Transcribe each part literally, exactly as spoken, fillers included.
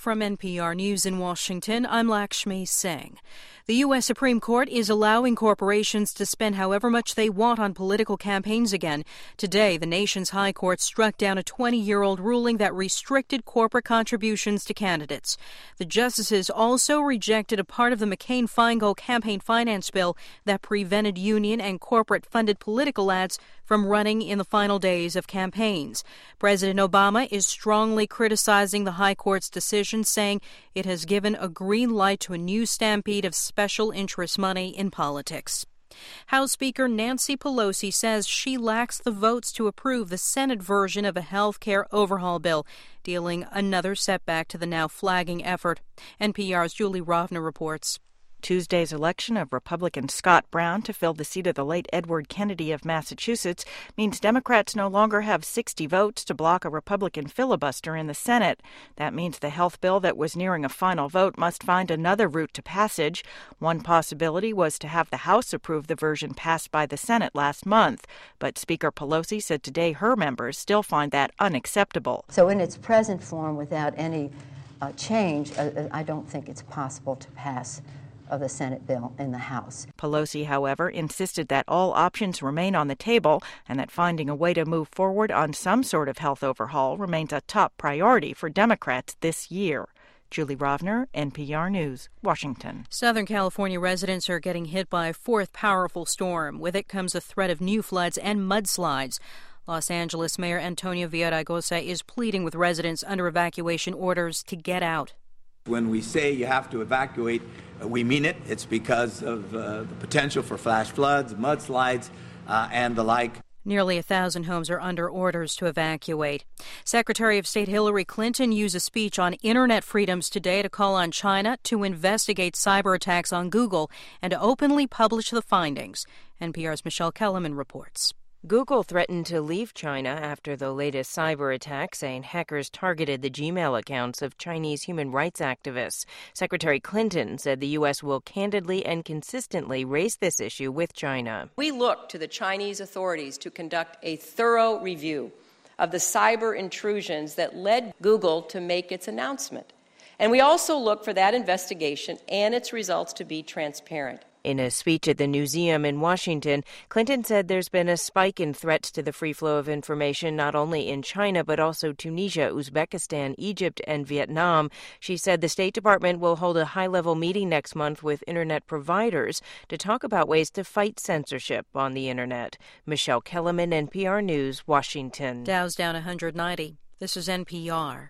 From N P R News in Washington, I'm Lakshmi Singh. The U S Supreme Court is allowing corporations to spend however much they want on political campaigns again. Today, the nation's high court struck down a twenty-year-old ruling that restricted corporate contributions to candidates. The justices also rejected a part of the McCain-Feingold campaign finance bill that prevented union and corporate-funded political ads from running in the final days of campaigns. President Obama is strongly criticizing the high court's decision, saying it has given a green light to a new stampede of special interest money in politics. House Speaker Nancy Pelosi says she lacks the votes to approve the Senate version of a health care overhaul bill, dealing another setback to the now flagging effort. N P R's Julie Rovner reports. Tuesday's election of Republican Scott Brown to fill the seat of the late Edward Kennedy of Massachusetts means Democrats no longer have sixty votes to block a Republican filibuster in the Senate. That means the health bill that was nearing a final vote must find another route to passage. One possibility was to have the House approve the version passed by the Senate last month. But Speaker Pelosi said today her members still find that unacceptable. So in its present form, without any uh, change, uh, I don't think it's possible to pass of the Senate bill in the House. Pelosi, however, insisted that all options remain on the table and that finding a way to move forward on some sort of health overhaul remains a top priority for Democrats this year. Julie Rovner, N P R News, Washington. Southern California residents are getting hit by a fourth powerful storm. With it comes a threat of new floods and mudslides. Los Angeles Mayor Antonio Villaraigosa is pleading with residents under evacuation orders to get out. When we say you have to evacuate, we mean it. It's because of uh, the potential for flash floods, mudslides, uh, and the like. Nearly a thousand homes are under orders to evacuate. Secretary of State Hillary Clinton used a speech on internet freedoms today to call on China to investigate cyber attacks on Google and to openly publish the findings. N P R's Michelle Kellerman reports. Google threatened to leave China after the latest cyber attack, saying hackers targeted the Gmail accounts of Chinese human rights activists. Secretary Clinton said the U S will candidly and consistently raise this issue with China. We look to the Chinese authorities to conduct a thorough review of the cyber intrusions that led Google to make its announcement. And we also look for that investigation and its results to be transparent. In a speech at the Newseum in Washington, Clinton said there's been a spike in threats to the free flow of information not only in China but also Tunisia, Uzbekistan, Egypt, and Vietnam. She said the State Department will hold a high-level meeting next month with Internet providers to talk about ways to fight censorship on the Internet. Michelle Kellerman, N P R News, Washington. Dow's down one hundred ninety. This is N P R.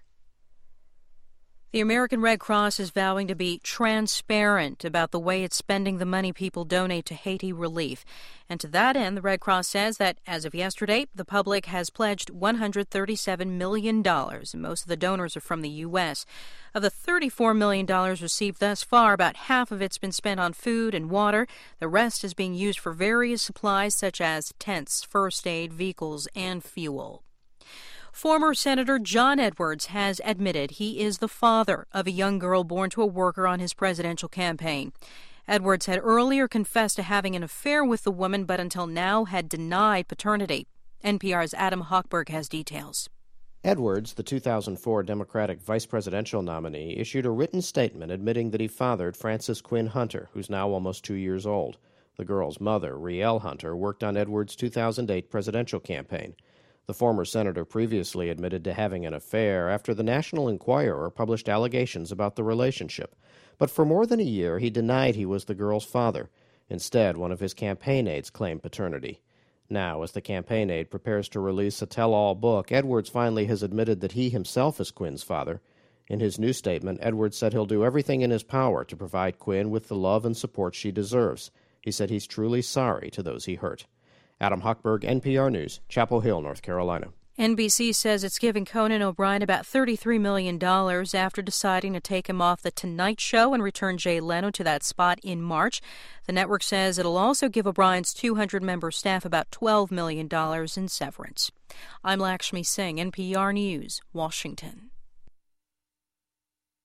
The American Red Cross is vowing to be transparent about the way it's spending the money people donate to Haiti relief. And to that end, the Red Cross says that as of yesterday, the public has pledged one hundred thirty-seven million dollars, and most of the donors are from the U S. Of the thirty-four million dollars received thus far, about half of it's been spent on food and water. The rest is being used for various supplies such as tents, first aid, vehicles, and fuel. Former Senator John Edwards has admitted he is the father of a young girl born to a worker on his presidential campaign. Edwards had earlier confessed to having an affair with the woman, but until now had denied paternity. N P R's Adam Hochberg has details. Edwards, the two thousand four Democratic vice presidential nominee, issued a written statement admitting that he fathered Frances Quinn Hunter, who's now almost two years old. The girl's mother, Rielle Hunter, worked on Edwards' two thousand eight presidential campaign. The former senator previously admitted to having an affair after the National Enquirer published allegations about the relationship. But for more than a year, he denied he was the girl's father. Instead, one of his campaign aides claimed paternity. Now, as the campaign aide prepares to release a tell-all book, Edwards finally has admitted that he himself is Quinn's father. In his new statement, Edwards said he'll do everything in his power to provide Quinn with the love and support she deserves. He said he's truly sorry to those he hurt. Adam Hochberg, N P R News, Chapel Hill, North Carolina. N B C says it's giving Conan O'Brien about thirty-three million dollars after deciding to take him off The Tonight Show and return Jay Leno to that spot in March. The network says it'll also give O'Brien's two hundred member staff about twelve million dollars in severance. I'm Lakshmi Singh, N P R News, Washington.